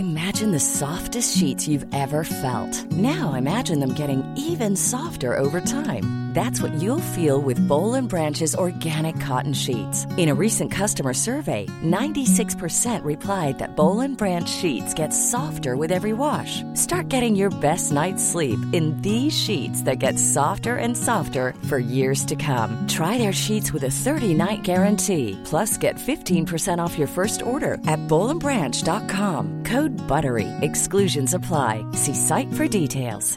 Imagine the softest sheets you've ever felt. Now imagine them getting even softer over time. That's what you'll feel with Boll and Branch's organic cotton sheets. In a recent customer survey, 96% replied that Boll and Branch sheets get softer with every wash. Start getting your best night's sleep in these sheets that get softer and softer for years to come. Try their sheets with a 30-night guarantee. Plus, get 15% off your first order at bollandbranch.com. Code BUTTERY. Exclusions apply. See site for details.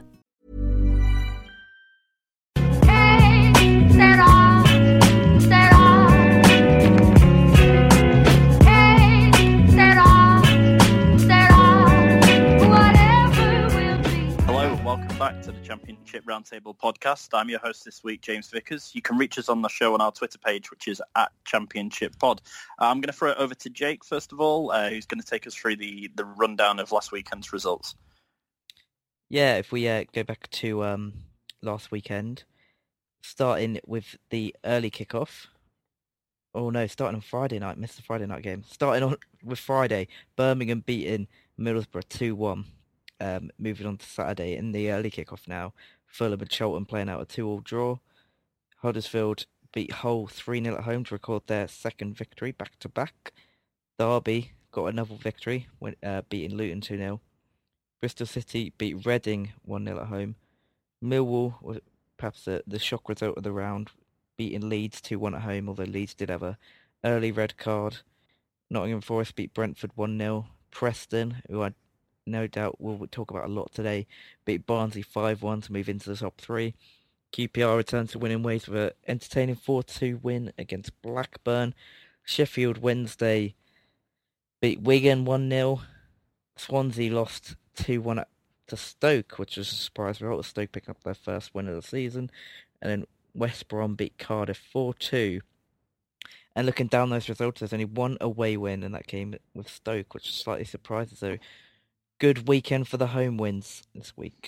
Back to the Championship Roundtable podcast. I'm your host this week, James Vickers. You can reach us on the show on our Twitter page, which is @ChampionshipPod. I'm going to throw it over to Jake, first of all, who's going to take us through the rundown of last weekend's results. Yeah, if we go back to last weekend, starting with the early kickoff. Oh no, starting on Friday night, missed the Friday night game. Starting on with Friday, Birmingham beating Middlesbrough 2-1. Moving on to Saturday in the early kickoff now, Fulham and Charlton playing out a 2-2 draw. Huddersfield beat Hull 3-0 at home to record their second victory back-to-back. Derby got another victory, beating Luton 2-0. Bristol City beat Reading 1-0 at home. Millwall was perhaps the shock result of the round, beating Leeds 2-1 at home, although Leeds did have an early red card. Nottingham Forest beat Brentford 1-0. Preston, who I no doubt we'll talk about a lot today, beat Barnsley 5-1 to move into the top three. QPR returned to winning ways with an entertaining 4-2 win against Blackburn. Sheffield Wednesday beat Wigan 1-0. Swansea lost 2-1 to Stoke, which was a surprise result. Stoke picking up their first win of the season. And then West Brom beat Cardiff 4-2. And looking down those results, there's only one away win in that game with Stoke, which is slightly surprising. So good weekend for the home wins this week.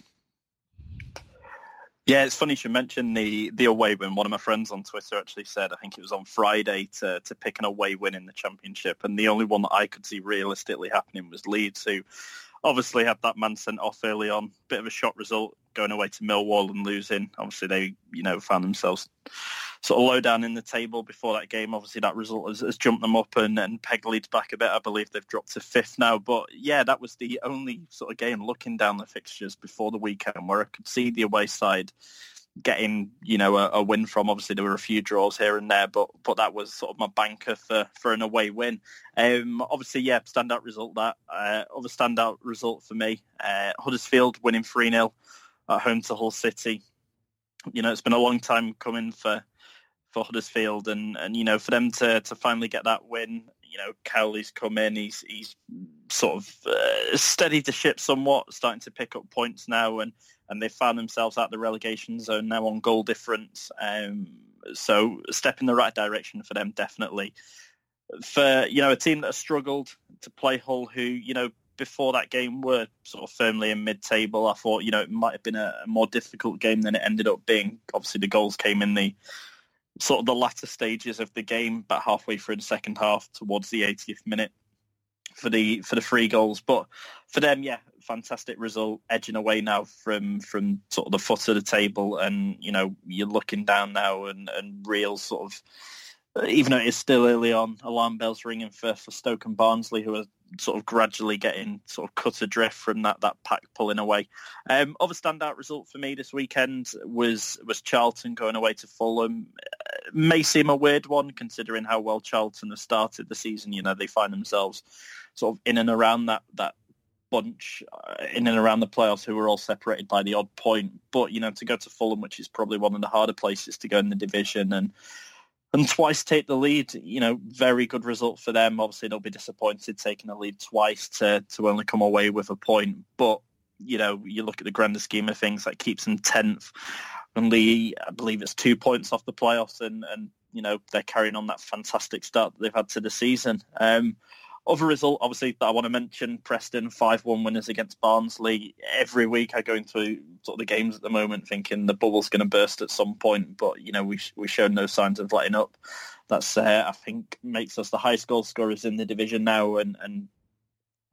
Yeah, it's funny you should mention the away win. One of my friends on Twitter actually said, I think it was on Friday, to pick an away win in the Championship. And the only one that I could see realistically happening was Leeds, who obviously had that man sent off early on. Bit of a shock result going away to Millwall and losing. Obviously, they found themselves sort of low down in the table before that game. Obviously, that result has jumped them up and pegged Leeds back a bit. I believe they've dropped to 5th now. But yeah, that was the only sort of game looking down the fixtures before the weekend where I could see the away side getting, a win from. Obviously, there were a few draws here and there, but that was sort of my banker for an away win. Obviously, yeah, standout result that. Other standout result for me, Huddersfield winning 3-0 at home to Hull City. It's been a long time coming for Huddersfield, and for them to finally get that win. Cowley's come in. He's sort of steadied the ship somewhat, starting to pick up points now, and they found themselves out the relegation zone now on goal difference. So a step in the right direction for them, definitely. For a team that has struggled to play Hull, who before that game were sort of firmly in mid-table, I thought it might have been a more difficult game than it ended up being. Obviously, the goals came in the sort of the latter stages of the game, about halfway through the second half, towards the 80th minute for the 3 goals. But for them, yeah, fantastic result, edging away now from sort of the foot of the table, and you're looking down now and real sort of, even though it's still early on, alarm bells ringing for Stoke and Barnsley, who are sort of gradually getting sort of cut adrift from that pack pulling away. Other standout result for me this weekend was Charlton going away to Fulham. May seem a weird one considering how well Charlton have started the season. They find themselves sort of in and around that bunch, in and around the playoffs, who were all separated by the odd point. But to go to Fulham, which is probably one of the harder places to go in the division, and twice take the lead, very good result for them. Obviously, they'll be disappointed taking the lead twice to only come away with a point. But, you look at the grander scheme of things, that keeps them 10th. Only, I believe it's 2 points off the playoffs, and they're carrying on that fantastic start that they've had to the season. Other result, obviously, that I want to mention, Preston 5-1 winners against Barnsley. Every week I go into sort of the games at the moment thinking the bubble's going to burst at some point, but, we showed no signs of letting up. That's, I think, makes us the highest goal scorers in the division now, and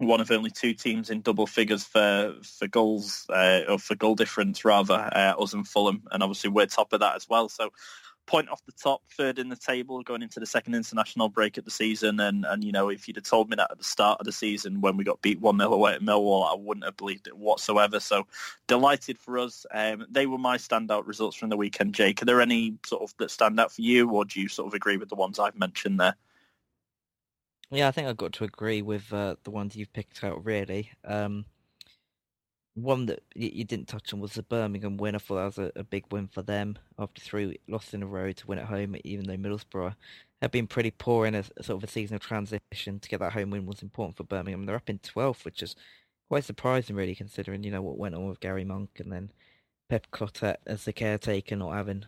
one of only two teams in double figures for goals, or for goal difference rather, us and Fulham, and obviously we're top of that as well. So point off the top, third in the table going into the second international break of the season, and if you'd have told me that at the start of the season when we got beat 1-0 away at Millwall, I wouldn't have believed it whatsoever. So delighted for us. They were my standout results from the weekend. Jake, are there any sort of that stand out for you, or do you sort of agree with the ones I've mentioned there? Yeah, I think I've got to agree with the ones you've picked out, really. One that you didn't touch on was the Birmingham win. I thought that was a big win for them after 3 losses in a row to win at home, even though Middlesbrough have been pretty poor in a sort of a seasonal transition. To get that home win was important for Birmingham. They're up in 12th, which is quite surprising, really, considering, what went on with Gary Monk and then Pep Clotet as the caretaker, not having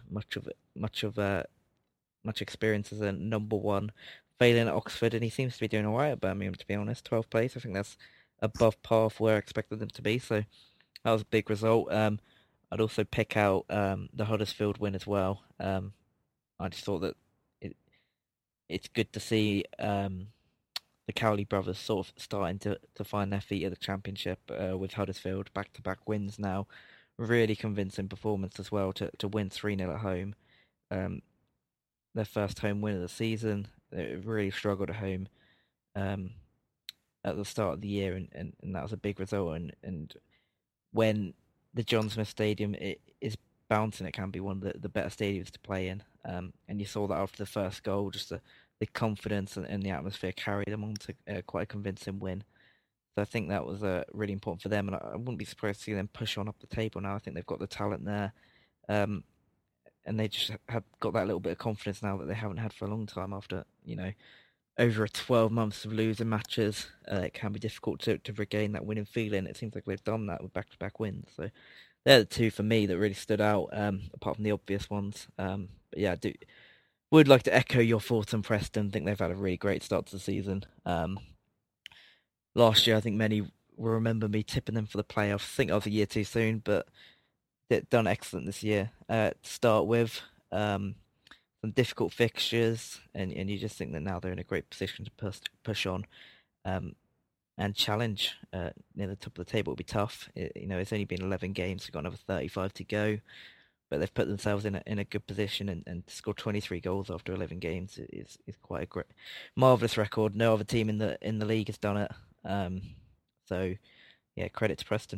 much experience as a number one, failing at Oxford, and he seems to be doing all right at Birmingham, to be honest. 12th place, I think that's above par for where I expected them to be, so that was a big result. I'd also pick out the Huddersfield win as well. I just thought that it's good to see the Cowley brothers sort of starting to find their feet at the Championship with Huddersfield, back-to-back wins now. Really convincing performance as well to win 3-0 at home. Their first home win of the season. They really struggled at home at the start of the year, and that was a big result. And when the John Smith Stadium is bouncing, it can be one of the better stadiums to play in. And you saw that after the first goal, just the confidence and the atmosphere carried them on to quite a convincing win. So I think that was really important for them, and I wouldn't be surprised to see them push on up the table now. I think they've got the talent there, and they just have got that little bit of confidence now that they haven't had for a long time after, over 12 months of losing matches. It can be difficult to regain that winning feeling. It seems like they've done that with back-to-back wins. So they're the two for me that really stood out, apart from the obvious ones. But yeah, would like to echo your thoughts on Preston. I think they've had a really great start to the season. Last year, I think many will remember me tipping them for the playoffs. I think I was a year too soon, but they've done excellent this year. To start with, some difficult fixtures, and you just think that now they're in a great position to push on and challenge near the top of the table. It'll be tough. It's only been 11 games, they've got another 35 to go, but they've put themselves in a good position, and to score 23 goals after 11 games is quite a great, marvellous record. No other team in the league has done it. So yeah, credit to Preston.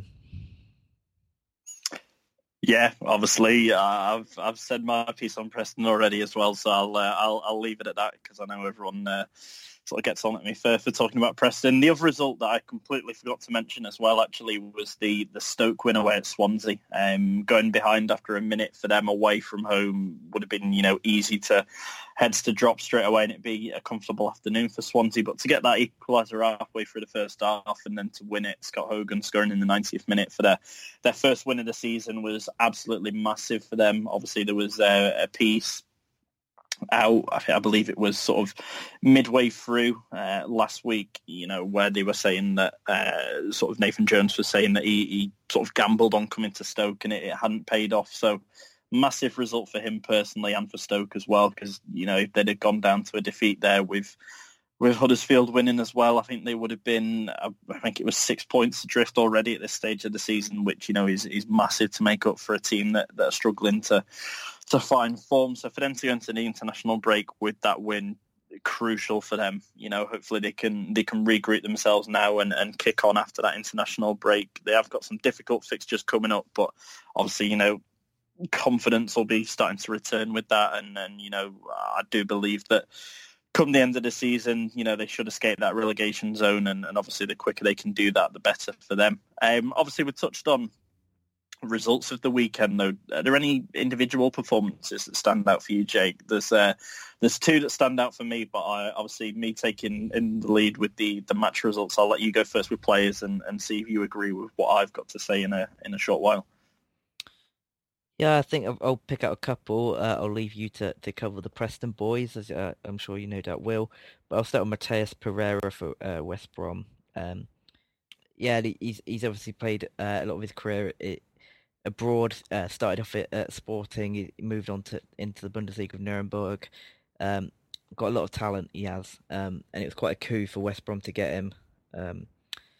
Yeah, obviously, I've said my piece on Preston already as well, so I'll leave it at that because I know everyone sort of gets on at me for talking about Preston. The other result that I completely forgot to mention as well, actually, was the Stoke win away at Swansea. Going behind after a minute for them away from home would have been, easy to heads to drop straight away, and it'd be a comfortable afternoon for Swansea. But to get that equaliser halfway through the first half and then to win it, Scott Hogan scoring in the 90th minute for their first win of the season was absolutely massive for them. Obviously, there was a piece out, I believe it was sort of midway through last week, where they were saying that sort of Nathan Jones was saying that he sort of gambled on coming to Stoke and it hadn't paid off. So massive result for him personally and for Stoke as well, because, if they'd have gone down to a defeat there with Huddersfield winning as well, I think they would have been, I think it was 6 points adrift already at this stage of the season, which, is massive to make up for a team that are struggling to find form. So for them to go into the international break with that win, crucial for them. Hopefully they can regroup themselves now and kick on after that international break. They have got some difficult fixtures coming up, but obviously, confidence will be starting to return with that. And I do believe that come the end of the season, they should escape that relegation zone, and obviously the quicker they can do that, the better for them. Obviously, we touched on results of the weekend, though. Are there any individual performances that stand out for you, Jake? There's two that stand out for me, but obviously me taking in the lead with the match results, I'll let you go first with players and see if you agree with what I've got to say in a short while. Yeah, I think I'll pick out a couple. I'll leave you to cover the Preston boys, as I'm sure you no doubt will. But I'll start with Mateus Pereira for West Brom. Yeah, he's obviously played a lot of his career abroad. Started off at Sporting, he moved on into the Bundesliga of Nuremberg. Got a lot of talent, he has, and it was quite a coup for West Brom to get him.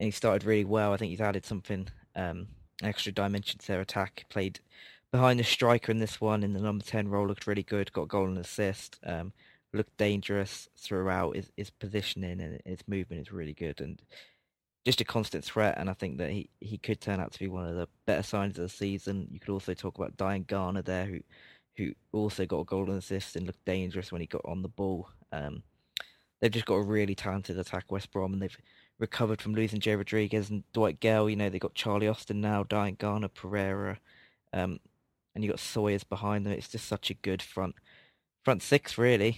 he started really well. I think he's added something, extra dimension to their attack. Played behind the striker in this one in the number 10 role, looked really good, got a goal and assist, looked dangerous throughout. His positioning and his movement is really good, and just a constant threat. And I think that he could turn out to be one of the better signs of the season. You could also talk about Diane Garner there, who also got a goal and assist and looked dangerous when he got on the ball. They've just got a really talented attack, West Brom, and they've recovered from losing Jay Rodriguez and Dwight Gale. You know, they've got Charlie Austin now, Diane Garner, Pereira, and you got Sawyers behind them. It's just such a good front six, really.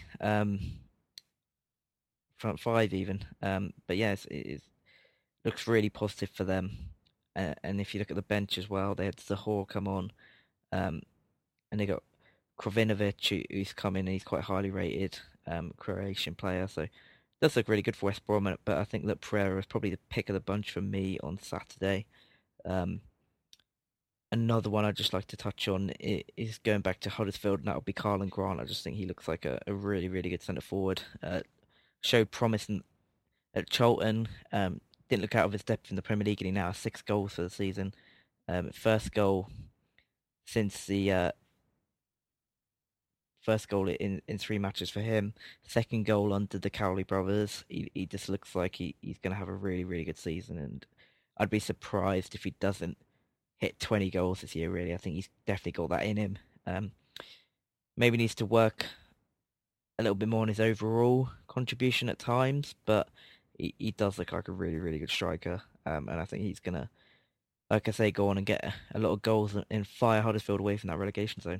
Front five even. But yes, it looks really positive for them. And if you look at the bench as well, they had Zahor come on, and they got Krovinovic, who's come in and he's quite highly rated, Croatian player. So it does look really good for West Brom. But I think that Pereira is probably the pick of the bunch for me on Saturday. Another one I'd just like to touch on is going back to Huddersfield, and that would be Karlan Grant. I just think he looks like a really, really good centre forward. Showed promise at Charlton. Didn't look out of his depth in the Premier League, and he now has 6 goals for the season. First goal since the first goal in 3 matches for him. Second goal under the Cowley brothers. He just looks like he's going to have a really, really good season, and I'd be surprised if he doesn't hit 20 goals this year, really. I think he's definitely got that in him. Maybe needs to work a little bit more on his overall contribution at times, but he does look like a really, really good striker. And I think he's going to, like I say, go on and get a lot of goals and fire Huddersfield away from that relegation zone.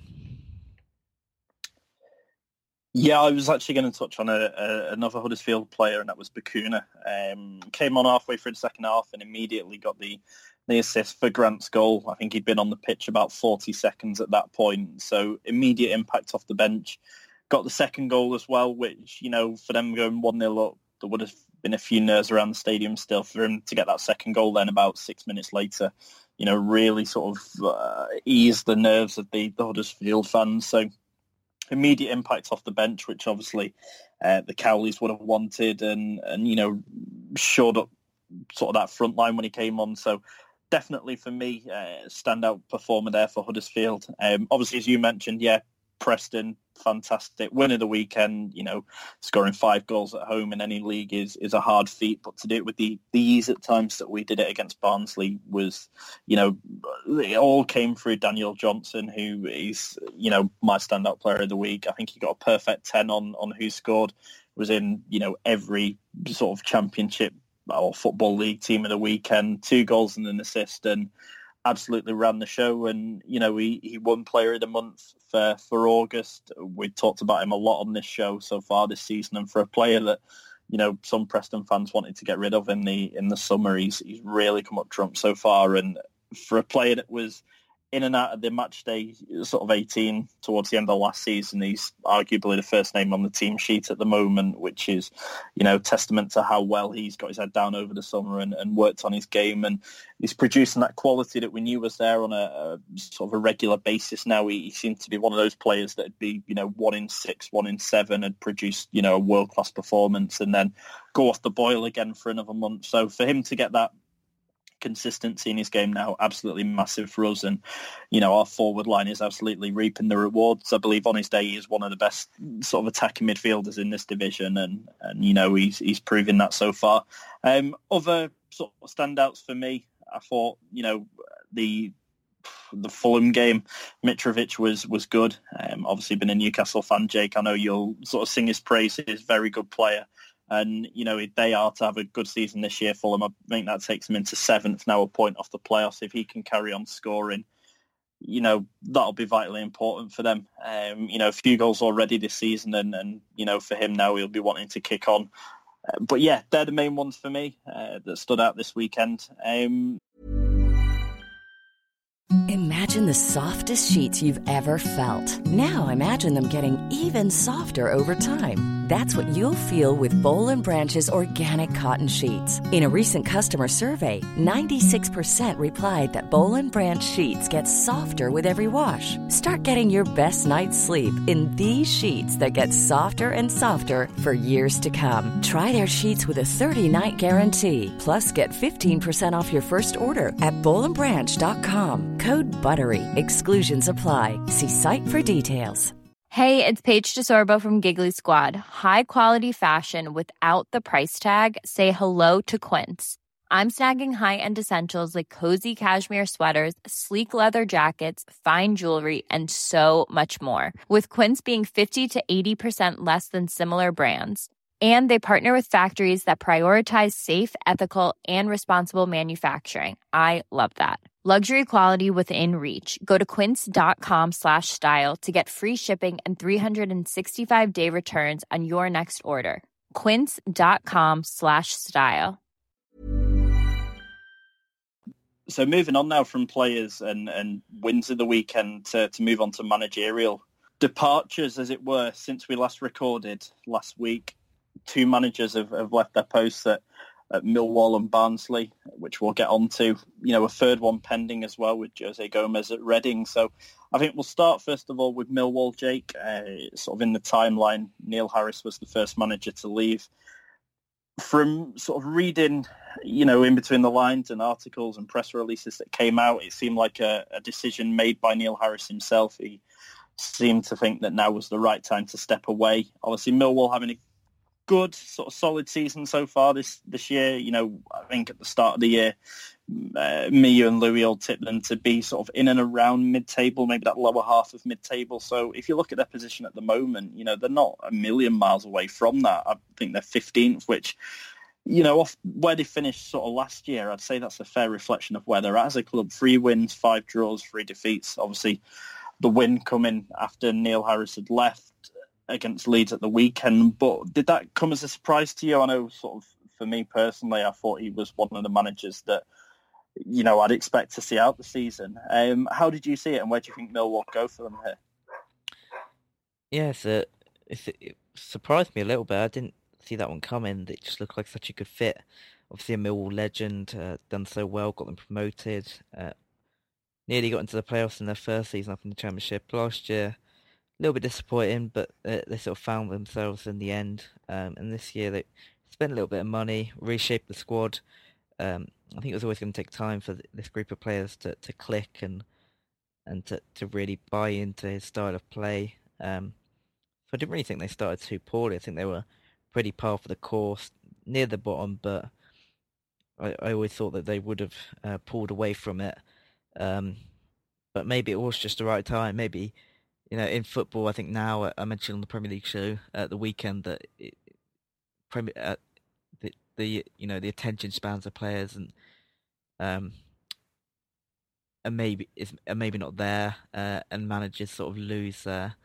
Yeah, I was actually going to touch on another Huddersfield player, and that was Bacuna. Came on halfway through the second half and immediately got the assist for Grant's goal. I think he'd been on the pitch about 40 seconds at that point, so immediate impact off the bench. Got the second goal as well, which, you know, for them going 1-0 up, there would have been a few nerves around the stadium still. For him to get that second goal then about 6 minutes later, you know, really sort of eased the nerves of the Huddersfield fans. So immediate impact off the bench, which obviously the Cowleys would have wanted, and you know, shored up sort of that front line when he came on. So definitely for me, standout performer there for Huddersfield. Obviously, as you mentioned, yeah, Preston, fantastic win of the weekend. You know, scoring 5 goals at home in any league is a hard feat, but to do it with the ease at times that we did it against Barnsley was, you know, it all came through Daniel Johnson, who is, you know, my standout player of the week. I think he got a perfect 10 on Who Scored. Was in, you know, every sort of championship or football league team of the weekend. 2 goals and an assist, and absolutely ran the show. And, you know, he won Player of the Month for August. We talked about him a lot on this show so far this season, and for a player that, you know, some Preston fans wanted to get rid of in the summer, he's really come up trumps so far. And for a player that was in and out of the match day sort of 18 towards the end of last season, he's arguably the first name on the team sheet at the moment, which is, you know, testament to how well he's got his head down over the summer and worked on his game. And he's producing that quality that we knew was there on a sort of a regular basis now. He seemed to be one of those players that would be, you know, 1 in 6, 1 in 7 had produced, you know, a world-class performance and then go off the boil again for another month. So for him to get that consistency in his game now, absolutely massive for us. And, you know, our forward line is absolutely reaping the rewards. I believe on his day he is one of the best sort of attacking midfielders in this division, and you know, he's proving that so far. Other sort of standouts for me, I thought, you know, the Fulham game, Mitrovic was good. Obviously been a Newcastle fan, Jake, I know you'll sort of sing his praise. He's a very good player. And, you know, they are to have a good season this year, Fulham. I think that takes them into 7th now, a point off the playoffs. If he can carry on scoring, you know, that'll be vitally important for them. You know, a few goals already this season, and you know, for him now, he'll be wanting to kick on. But yeah, they're the main ones for me that stood out this weekend. Imagine the softest sheets you've ever felt. Now imagine them getting even softer over time. That's what you'll feel with Bowl and Branch's organic cotton sheets. In a recent customer survey, 96% replied that Bowl and Branch sheets get softer with every wash. Start getting your best night's sleep in these sheets that get softer and softer for years to come. Try their sheets with a 30-night guarantee. Plus, get 15% off your first order at bowlandbranch.com. Code BUTTERY. Exclusions apply. See site for details. Hey, it's Paige DeSorbo from Giggly Squad. High quality fashion without the price tag. Say hello to Quince. I'm snagging high-end essentials like cozy cashmere sweaters, sleek leather jackets, fine jewelry, and so much more. With Quince being 50 to 80% less than similar brands. And they partner with factories that prioritize safe, ethical, and responsible manufacturing. I love that. Luxury quality within reach. Go to quince.com/style to get free shipping and 365-day returns on your next order. Quince.com/style. So moving on now from players and wins of the weekend to move on to managerial departures, as it were, since we last recorded last week. Two managers have left their posts at Millwall and Barnsley, which we'll get on to. You know, a third one pending as well with Jose Gomez at Reading. So I think we'll start first of all with Millwall, Jake. Sort of in the timeline, Neil Harris was the first manager to leave. From sort of reading, you know, in between the lines and articles and press releases that came out, it seemed like a decision made by Neil Harris himself. He seemed to think that now was the right time to step away. Obviously, Millwall having a good, sort of solid season so far this year. You know, I think at the start of the year, me and Louis all tipped them to be sort of in and around mid-table, maybe that lower half of mid-table. So if you look at their position at the moment, you know, they're not a million miles away from that. I think they're 15th, which, you know, off where they finished sort of last year, I'd say that's a fair reflection of where they're at as a club. 3 wins, 5 draws, 3 defeats. Obviously, the win coming after Neil Harris had left against Leeds at the weekend. But did that come as a surprise to you? I know, sort of, for me personally, I thought he was one of the managers that, you know, I'd expect to see out the season. How did you see it, and where do you think Millwall go for them here? Yes, it surprised me a little bit. I didn't see that one coming. It just looked like such a good fit. Obviously, a Millwall legend, done so well, got them promoted, nearly got into the playoffs in their first season up in the Championship last year. A little bit disappointing, but they sort of found themselves in the end. And this year they spent a little bit of money, reshaped the squad. I think it was always going to take time for this group of players to click and to really buy into his style of play. So I didn't really think they started too poorly. I think they were pretty par for the course, near the bottom, but I always thought that they would have pulled away from it. But maybe it was just the right time. Maybe, you know, in football, I think now, I mentioned on the Premier League show at the weekend that the attention spans of players and maybe not there, and managers sort of lose their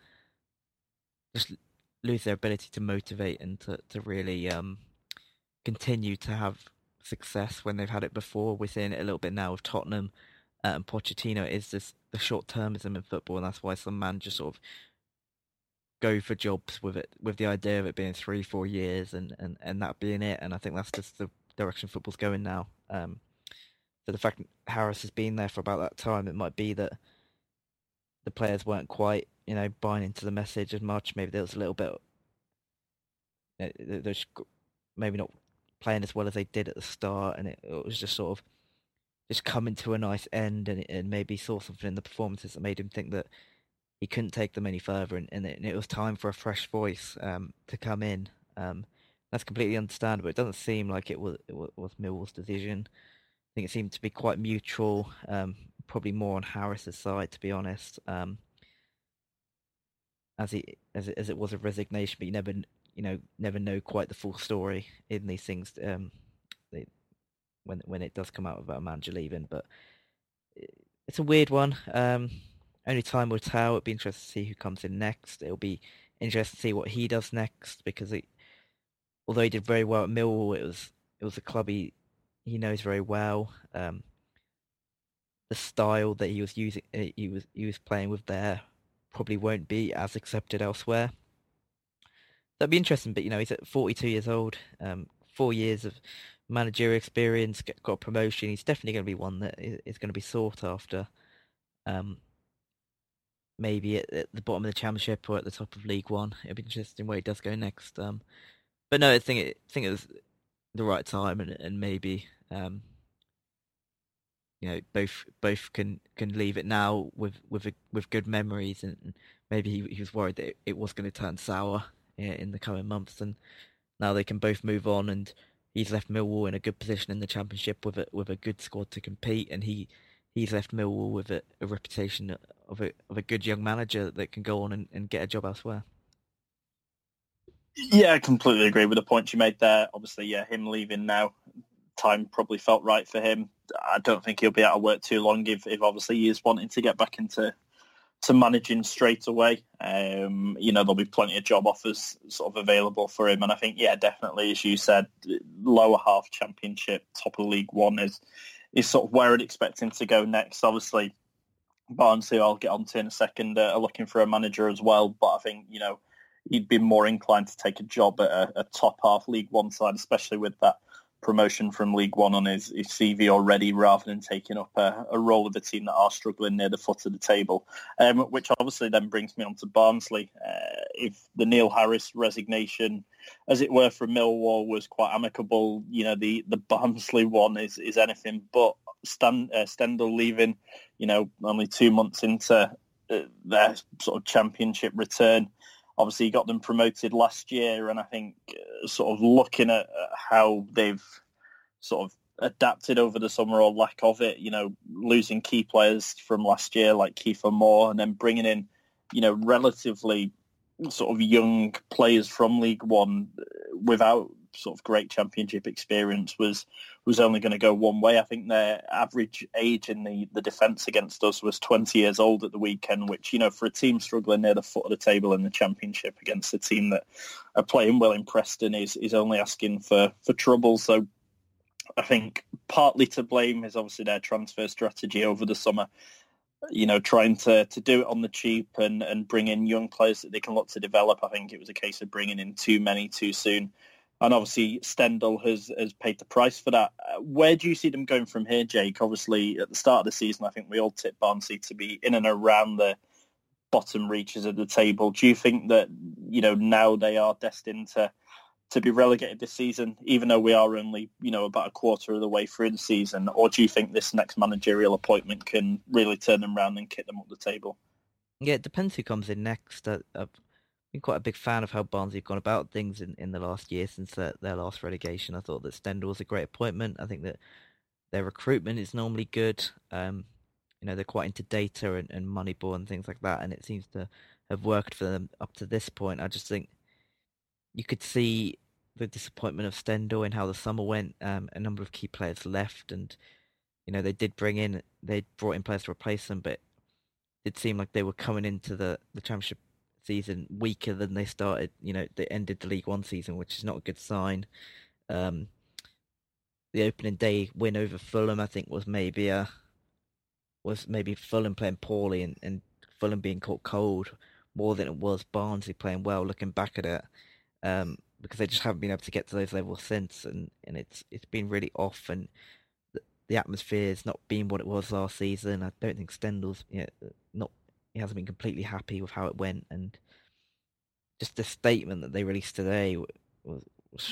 ability to motivate and to really continue to have success when they've had it before. We're seeing it a little bit now with Tottenham and Pochettino. Is this the short-termism in football, and that's why some managers sort of go for jobs with the idea of it being 3-4 years and that being it. And I think that's just the direction football's going now. So the fact that Harris has been there for about that time, it might be that the players weren't quite, you know, buying into the message as much. Maybe there was a little bit, they're maybe not playing as well as they did at the start, and it was just sort of just coming to a nice end, and maybe saw something in the performances that made him think that he couldn't take them any further, and it was time for a fresh voice to come in. That's completely understandable. It doesn't seem like it was Millwall's decision. I think it seemed to be quite mutual, probably more on Harris's side, to be honest. As it was a resignation, but you never know quite the full story in these things. When it does come out about a manager leaving, but it's a weird one. Only time will tell. It'll be interesting to see who comes in next. It'll be interesting to see what he does next, because although he did very well at Millwall, it was a club he knows very well. The style that he was using, he was playing with there, probably won't be as accepted elsewhere. That'd be interesting, but he's at 42 years old, 4 years of managerial experience, got a promotion. He's definitely going to be one that is going to be sought after. Maybe at the bottom of the Championship or at the top of League One. It'll be interesting where he does go next. But no, I think it was the right time, and maybe both can leave it now with good memories, and maybe he was worried that it was going to turn sour in the coming months, and now they can both move on, and he's left Millwall in a good position in the Championship with a good squad to compete, and he's left Millwall with a reputation of a good young manager that can go on and get a job elsewhere. Yeah, I completely agree with the point you made there. Obviously, yeah, him leaving now, time probably felt right for him. I don't think he'll be out of work too long if obviously he is wanting to get back into managing straight away. There'll be plenty of job offers sort of available for him. And I think, yeah, definitely, as you said, lower half Championship, top of League One is sort of where I'd expect him to go next. Obviously, Barnsley, I'll get on to in a second, are looking for a manager as well. But I think, he'd be more inclined to take a job at a top half League One side, especially with that promotion from League One on his CV already, rather than taking up a role with a team that are struggling near the foot of the table, which obviously then brings me on to Barnsley. If the Neil Harris resignation, as it were, from Millwall was quite amicable, the Barnsley one is anything but. Stendel leaving, only 2 months into their sort of Championship return. Obviously, he got them promoted last year, and I think sort of looking at how they've sort of adapted over the summer or lack of it, losing key players from last year like Kiefer Moore, and then bringing in, relatively sort of young players from League One without sort of great Championship experience was only going to go one way. I think their average age in the defence against us was 20 years old at the weekend, which, for a team struggling near the foot of the table in the Championship against a team that are playing well in Preston is only asking for trouble. So I think partly to blame is obviously their transfer strategy over the summer, trying to do it on the cheap and bring in young players that they can look to develop. I think it was a case of bringing in too many too soon. And obviously, Stendel has paid the price for that. Where do you see them going from here, Jake? Obviously, at the start of the season, I think we all tipped Barnsley to be in and around the bottom reaches of the table. Do you think that, now they are destined to be relegated this season, even though we are only, about a quarter of the way through the season? Or do you think this next managerial appointment can really turn them around and kick them up the table? Yeah, it depends who comes in next. I've been quite a big fan of how Barnsley have gone about things in the last year since their last relegation. I thought that Stendel was a great appointment. I think that their recruitment is normally good. They're quite into data and Moneyball and things like that, and it seems to have worked for them up to this point. I just think you could see the disappointment of Stendel in how the summer went. A number of key players left, and they brought in players to replace them, but it seemed like they were coming into the Championship season weaker than they started. They ended the League One season, which is not a good sign. The opening day win over Fulham, I think, was maybe Fulham playing poorly and Fulham being caught cold more than it was Barnsley playing well. Looking back at it, because they just haven't been able to get to those levels since, and it's been really off, and the atmosphere has not been what it was last season. I don't think Stendel's he hasn't been completely happy with how it went, and just the statement that they released today was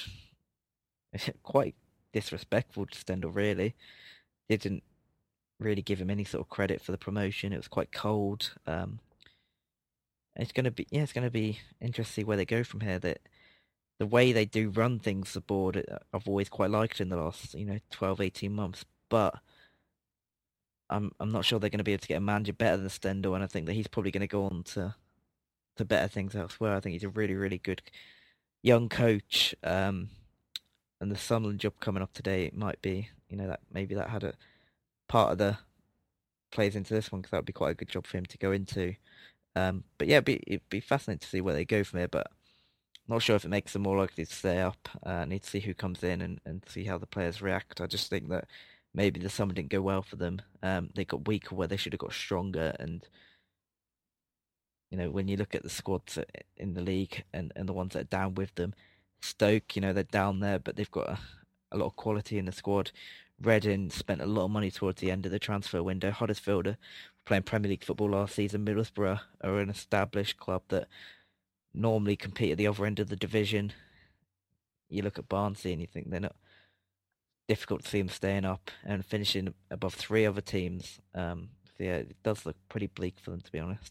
quite disrespectful to Stendel, really. They didn't really give him any sort of credit for the promotion. It was quite cold. It's going to be interesting to see where they go from here. That the way they do run things, the board, I've always quite liked in the last 12, 18 months, but I'm not sure they're going to be able to get a manager better than Stendel, and I think that he's probably going to go on to better things elsewhere. I think he's a really, really good young coach, and the Sunderland job coming up today, it might be, that maybe that had a part of the plays into this one, because that would be quite a good job for him to go into. But yeah, it'd be fascinating to see where they go from here, but I'm not sure if it makes them more likely to stay up. I need to see who comes in and see how the players react. I just think that maybe the summer didn't go well for them. They got weaker where they should have got stronger, and when you look at the squads in the league and the ones that are down with them, Stoke, they're down there, but they've got a lot of quality in the squad. Reading spent a lot of money towards the end of the transfer window. Huddersfield were playing Premier League football last season. Middlesbrough are an established club that normally compete at the other end of the division. You look at Barnsley and you think they're not difficult to see them staying up and finishing above 3 other teams. So yeah, it does look pretty bleak for them, to be honest.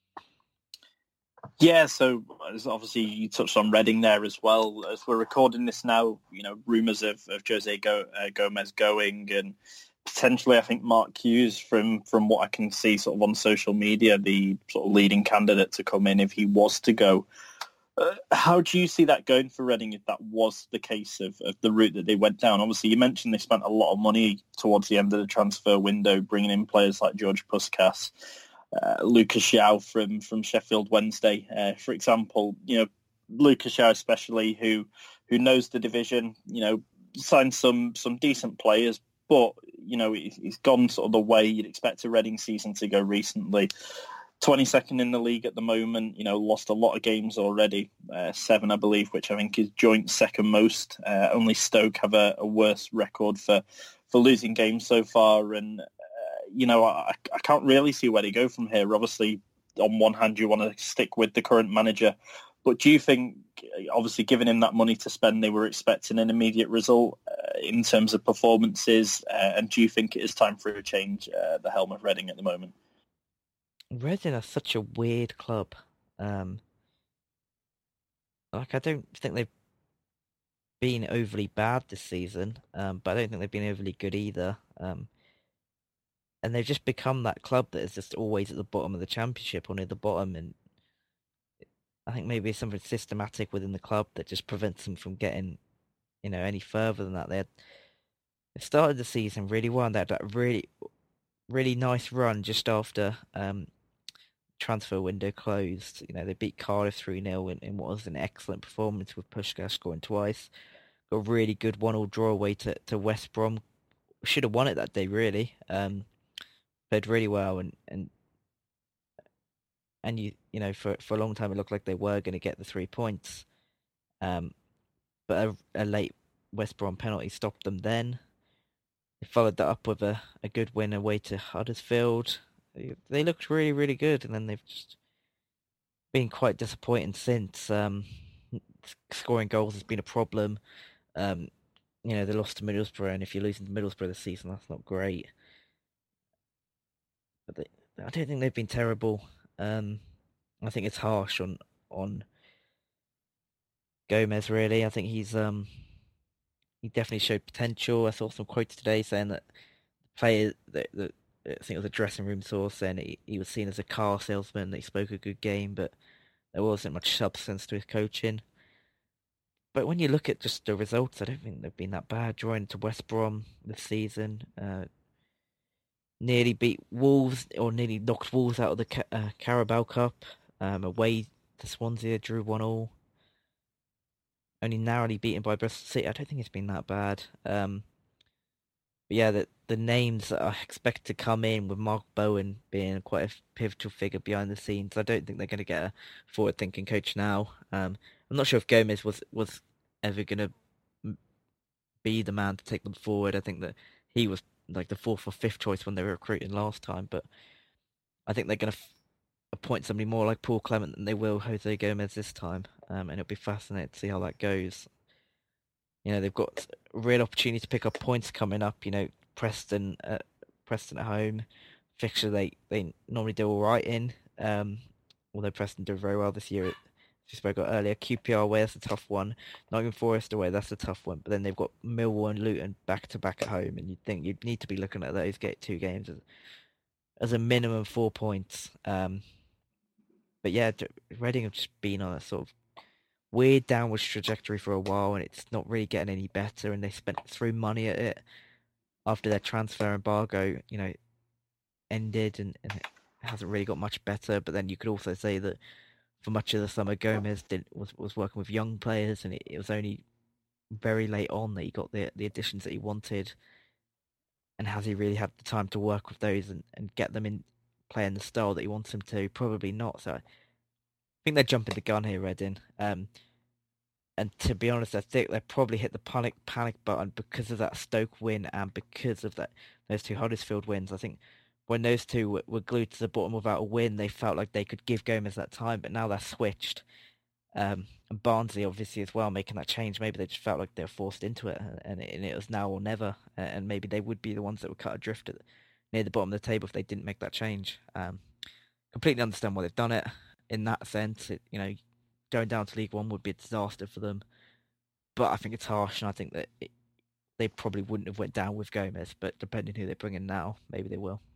Yeah, so obviously you touched on Reading there as well. As we're recording this now, rumours of Jose Gomez going, and potentially I think Mark Hughes, from what I can see sort of on social media, the sort of leading candidate to come in if he was to go. How do you see that going for Reading if that was the case of the route that they went down? Obviously, you mentioned they spent a lot of money towards the end of the transfer window, bringing in players like George Puskas, Lucas João from Sheffield Wednesday, for example. Lucas João especially, who knows the division, signed some decent players, but he's gone sort of the way you'd expect a Reading season to go recently. 22nd in the league at the moment, lost a lot of games already, 7 I believe, which I think is joint second most. Only Stoke have a worse record for losing games so far, and I can't really see where they go from here. Obviously, on one hand, you want to stick with the current manager, but do you think, obviously, giving him that money to spend, they were expecting an immediate result in terms of performances, and do you think it is time for a change, the helm of Reading at the moment? Reading are such a weird club. I don't think they've been overly bad this season, but I don't think they've been overly good either. And they've just become that club that is just always at the bottom of the championship or near the bottom. And I think maybe it's something systematic within the club that just prevents them from getting, any further than that. They started the season really well, and they had that really, really nice run just after transfer window closed. They beat Cardiff 3-0 in what was an excellent performance with Puskás scoring twice. Got a really good 1-1 draw away to West Brom. Should have won it that day, really. Played really well, and for a long time it looked like they were going to get the 3 points. But a late West Brom penalty stopped them then. They followed that up with a good win away to Huddersfield. They looked really, really good, and then they've just been quite disappointing since. Scoring goals has been a problem. They lost to Middlesbrough, and if you're losing to Middlesbrough this season, that's not great. But I don't think they've been terrible. I think it's harsh on Gomez, really. I think he definitely showed potential. I saw some quotes today saying that players that I think it was a dressing room source saying he was seen as a car salesman, that he spoke a good game, but there wasn't much substance to his coaching. But when you look at just the results, I don't think they've been that bad. Drawing to West Brom this season, nearly beat Wolves, or nearly knocked Wolves out of the Carabao Cup. Away to Swansea, drew 1-1. Only narrowly beaten by Bristol City. I don't think it's been that bad. But yeah, the names that I expect to come in, with Mark Bowen being quite a pivotal figure behind the scenes, I don't think they're going to get a forward-thinking coach now. I'm not sure if Gomez was ever going to be the man to take them forward. I think that he was like the 4th or 5th choice when they were recruiting last time, but I think they're going to appoint somebody more like Paul Clement than they will Jose Gomez this time, and it'll be fascinating to see how that goes. They've got a real opportunity to pick up points coming up. Preston at home. Fixture they normally do all right in, although Preston do very well this year. As we spoke about earlier, QPR away, that's a tough one. Nottingham Forest away, that's a tough one. But then they've got Millwall and Luton back-to-back at home, and you'd think you'd need to be looking at those 2 games as a minimum 4 points. But yeah, Reading have just been on a sort of weird downwards trajectory for a while, and it's not really getting any better, and they threw money at it after their transfer embargo ended, and it hasn't really got much better. But then you could also say that for much of the summer, Gomez was working with young players, and it was only very late on that he got the additions that he wanted. And has he really had the time to work with those and get them in playing the style that he wants them to? Probably not. So think they're jumping the gun here, Reading. And to be honest, I think they probably hit the panic button because of that Stoke win and because of those two Huddersfield wins. I think when those two were glued to the bottom without a win, they felt like they could give Gomez that time, but now they're switched. And Barnsley obviously as well, making that change. Maybe they just felt like they were forced into it, and it was now or never. And maybe they would be the ones that would cut adrift near the bottom of the table if they didn't make that change. Completely understand why they've done it in that sense. Going down to League One would be a disaster for them. But I think it's harsh, and I think that they probably wouldn't have went down with Gomez. But depending who they bring in now, maybe they will.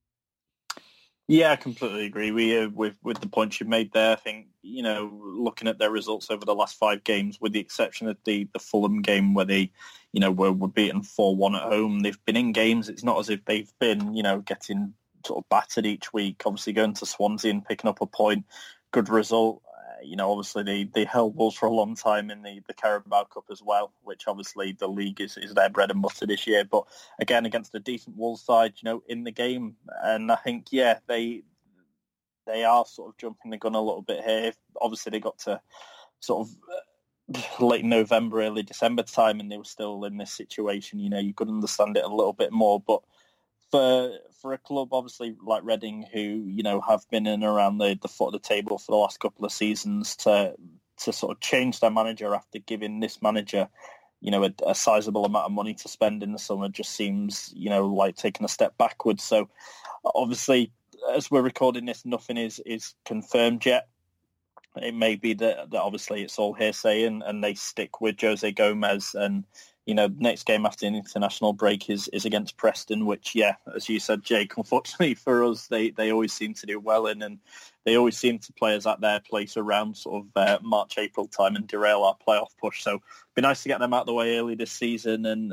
Yeah, I completely agree with the points you've made there. I think, looking at their results over the last 5 games, with the exception of the Fulham game where they, were beaten 4-1 at home, they've been in games. It's not as if they've been, getting sort of battered each week. Obviously going to Swansea and picking up a point, good result. Obviously they held Wolves for a long time in the Carabao Cup as well, which obviously the league is their bread and butter this year. But again, against a decent Wolves side, in the game. And I think, they are sort of jumping the gun a little bit here. Obviously they got to sort of late November, early December time, and they were still in this situation. You could understand it a little bit more. But for a club obviously like Reading, who have been in and around the foot of the table for the last couple of seasons, to sort of change their manager after giving this manager a sizable amount of money to spend in the summer just seems like taking a step backwards. So obviously, as we're recording this, nothing is confirmed yet. It may be that obviously it's all hearsay and they stick with Jose Gomez, and next game after an international break is against Preston, which, as you said, Jake, unfortunately for us, they always seem to do well in, and they always seem to play us at their place around sort of March, April time and derail our playoff push. So it'd be nice to get them out of the way early this season, and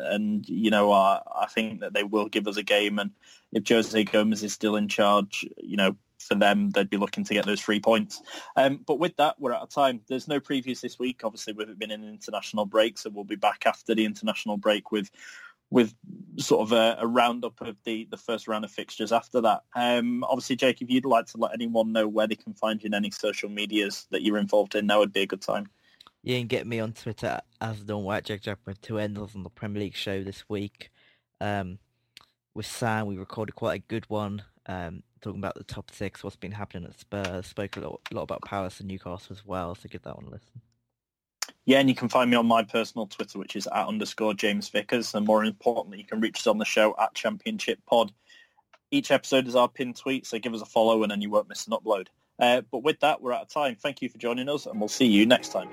I think that they will give us a game, and if Jose Gomez is still in charge, for them, they'd be looking to get those 3 points. But with that, we're out of time. There's no previews this week, obviously, with it being an international break, so we'll be back after the international break with sort of a roundup of the first round of fixtures after that. Obviously, Jake, if you'd like to let anyone know where they can find you in any social medias that you're involved in, now would be a good time. You can get me on Twitter as Don White, Jack with 2 N's on the Premier League show this week. With Sam, we recorded quite a good one, talking about the top 6, what's been happening at Spurs. Spoke a lot about Palace and Newcastle as well, so give that one a listen. Yeah, and you can find me on my personal Twitter, which is @_James Vickers, and more importantly, you can reach us on the show @ChampionshipPod. Each episode is our pinned tweet, so give us a follow and then you won't miss an upload. But with that, we're out of time. Thank you for joining us, and we'll see you next time.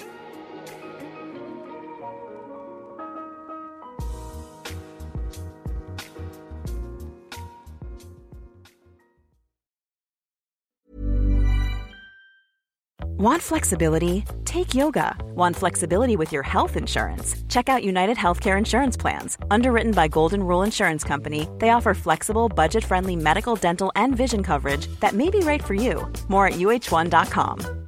Want flexibility? Take yoga. Want flexibility with your health insurance? Check out United Healthcare Insurance Plans. Underwritten by Golden Rule Insurance Company, they offer flexible, budget-friendly medical, dental, and vision coverage that may be right for you. More at UH1.com.